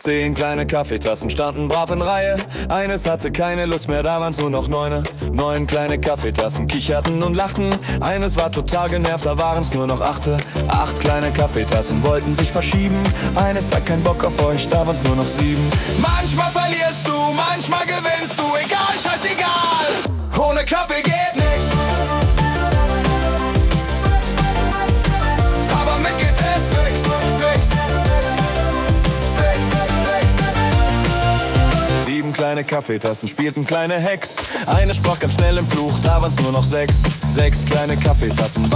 10 kleine Kaffeetassen standen brav in Reihe. Eines hatte keine Lust mehr, da waren's nur noch 9. 9 kleine Kaffeetassen kicherten und lachten. Eines war total genervt, da waren's nur noch 8. 8 kleine Kaffeetassen wollten sich verschieben. Eines hat keinen Bock auf euch, da waren's nur noch 7. Manchmal verlierst du, manchmal gewinnst du, egal, scheißegal. Ohne Kaffee geht nix. Aber mit geht es fix, fix, fix, fix. 7 kleine Kaffeetassen spielten kleine Hex. Eine sprach ganz schnell im Fluch, da waren's nur noch 6. 6 kleine Kaffeetassen